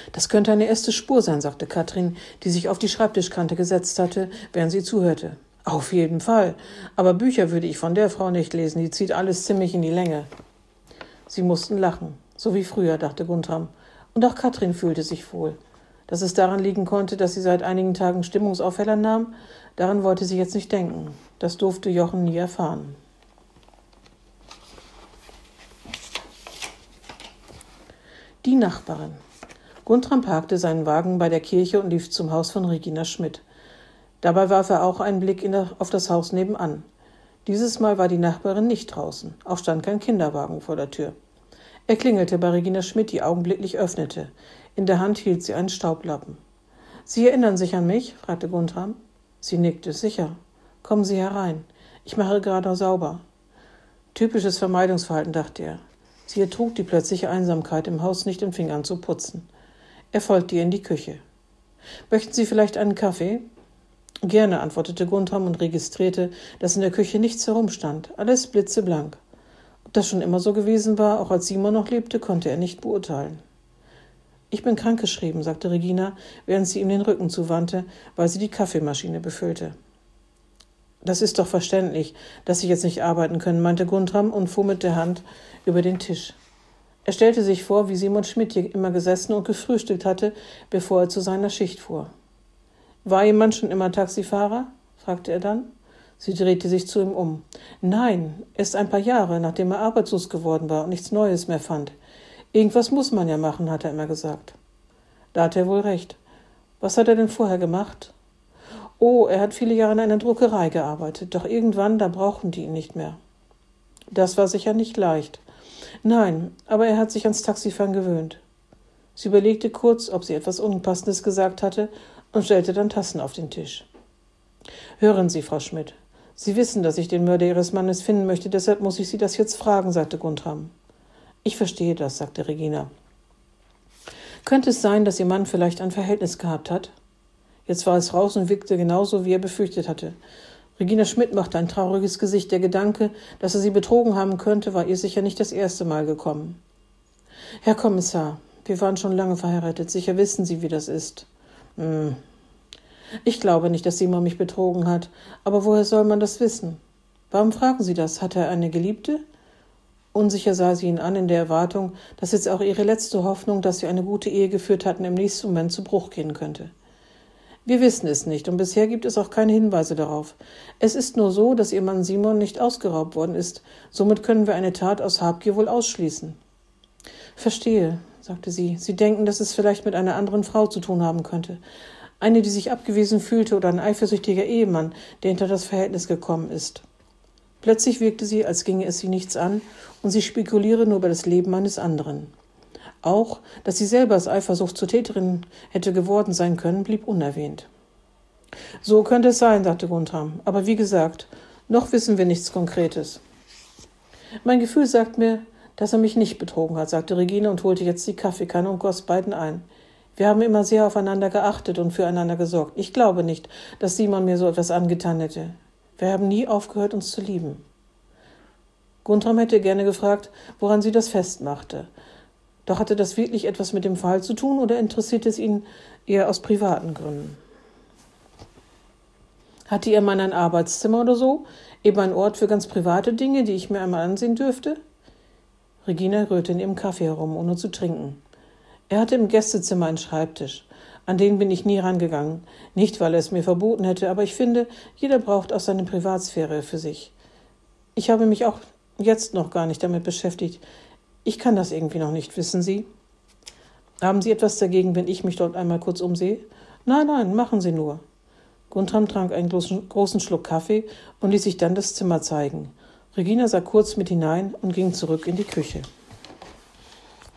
Das könnte eine erste Spur sein, sagte Katrin, die sich auf die Schreibtischkante gesetzt hatte, während sie zuhörte. Auf jeden Fall. Aber Bücher würde ich von der Frau nicht lesen, die zieht alles ziemlich in die Länge. Sie mussten lachen, so wie früher, dachte Guntram. Und auch Katrin fühlte sich wohl. Dass es daran liegen konnte, dass sie seit einigen Tagen Stimmungsaufheller nahm, daran wollte sie jetzt nicht denken. Das durfte Jochen nie erfahren. Die Nachbarin. Guntram parkte seinen Wagen bei der Kirche und lief zum Haus von Regina Schmidt. Dabei warf er auch einen Blick auf das Haus nebenan. Dieses Mal war die Nachbarin nicht draußen, auch stand kein Kinderwagen vor der Tür. Er klingelte bei Regina Schmidt, die augenblicklich öffnete. In der Hand hielt sie einen Staublappen. »Sie erinnern sich an mich?« fragte Guntram. Sie nickte. »Sicher. Kommen Sie herein. Ich mache gerade sauber.« Typisches Vermeidungsverhalten, dachte er. Sie ertrug die plötzliche Einsamkeit im Haus nicht und fing an zu putzen. Er folgte ihr in die Küche. »Möchten Sie vielleicht einen Kaffee?« »Gerne«, antwortete Guntram und registrierte, dass in der Küche nichts herumstand, alles blitzeblank. Ob das schon immer so gewesen war, auch als Simon noch lebte, konnte er nicht beurteilen. »Ich bin krankgeschrieben«, sagte Regina, während sie ihm den Rücken zuwandte, weil sie die Kaffeemaschine befüllte. »Das ist doch verständlich, dass Sie jetzt nicht arbeiten können«, meinte Guntram und fuhr mit der Hand über den Tisch. Er stellte sich vor, wie Simon Schmidt hier immer gesessen und gefrühstückt hatte, bevor er zu seiner Schicht fuhr. »War Ihr Mann schon immer Taxifahrer?« fragte er dann. Sie drehte sich zu ihm um. »Nein, erst ein paar Jahre, nachdem er arbeitslos geworden war und nichts Neues mehr fand. Irgendwas muss man ja machen«, hat er immer gesagt. Da hat er wohl recht. Was hat er denn vorher gemacht? Oh, er hat viele Jahre in einer Druckerei gearbeitet, doch irgendwann, da brauchten die ihn nicht mehr. Das war sicher nicht leicht. Nein, aber er hat sich ans Taxifahren gewöhnt. Sie überlegte kurz, ob sie etwas Unpassendes gesagt hatte und stellte dann Tassen auf den Tisch. »Hören Sie, Frau Schmidt, Sie wissen, dass ich den Mörder Ihres Mannes finden möchte, deshalb muss ich Sie das jetzt fragen«, sagte Guntram. »Ich verstehe das«, sagte Regina. »Könnte es sein, dass Ihr Mann vielleicht ein Verhältnis gehabt hat?« Jetzt war es raus und wirkte genauso, wie er befürchtet hatte. Regina Schmidt machte ein trauriges Gesicht. Der Gedanke, dass er sie betrogen haben könnte, war ihr sicher nicht das erste Mal gekommen. »Herr Kommissar, wir waren schon lange verheiratet. Sicher wissen Sie, wie das ist.« »Ich glaube nicht, dass Simon mich betrogen hat. Aber woher soll man das wissen? Warum fragen Sie das? Hat er eine Geliebte?« Unsicher sah sie ihn an, in der Erwartung, dass jetzt auch ihre letzte Hoffnung, dass sie eine gute Ehe geführt hatten, im nächsten Moment zu Bruch gehen könnte. »Wir wissen es nicht und bisher gibt es auch keine Hinweise darauf. Es ist nur so, dass Ihr Mann Simon nicht ausgeraubt worden ist. Somit können wir eine Tat aus Habgier wohl ausschließen.« »Verstehe«, sagte sie. »Sie denken, dass es vielleicht mit einer anderen Frau zu tun haben könnte. Eine, die sich abgewiesen fühlte oder ein eifersüchtiger Ehemann, der hinter das Verhältnis gekommen ist.« Plötzlich wirkte sie, als ginge es sie nichts an und sie spekuliere nur über das Leben eines anderen. Auch, dass sie selber aus Eifersucht zur Täterin hätte geworden sein können, blieb unerwähnt. »So könnte es sein«, sagte Guntram. »Aber wie gesagt, noch wissen wir nichts Konkretes.« »Mein Gefühl sagt mir, dass er mich nicht betrogen hat«, sagte Regine und holte jetzt die Kaffeekanne und goss beiden ein. »Wir haben immer sehr aufeinander geachtet und füreinander gesorgt. Ich glaube nicht, dass Simon mir so etwas angetan hätte. Wir haben nie aufgehört, uns zu lieben.« Guntram hätte gerne gefragt, woran sie das festmachte. Doch hatte das wirklich etwas mit dem Fall zu tun oder interessierte es ihn eher aus privaten Gründen? Hatte Ihr Mann ein Arbeitszimmer oder so? Eben ein Ort für ganz private Dinge, die ich mir einmal ansehen dürfte? Regina rührte in ihrem Kaffee herum, ohne zu trinken. Er hatte im Gästezimmer einen Schreibtisch. An den bin ich nie rangegangen. Nicht, weil er es mir verboten hätte, aber ich finde, jeder braucht auch seine Privatsphäre für sich. Ich habe mich auch jetzt noch gar nicht damit beschäftigt. Ich kann das irgendwie noch nicht, wissen Sie? Haben Sie etwas dagegen, wenn ich mich dort einmal kurz umsehe? Nein, machen Sie nur. Guntram trank einen großen Schluck Kaffee und ließ sich dann das Zimmer zeigen. Regina sah kurz mit hinein und ging zurück in die Küche.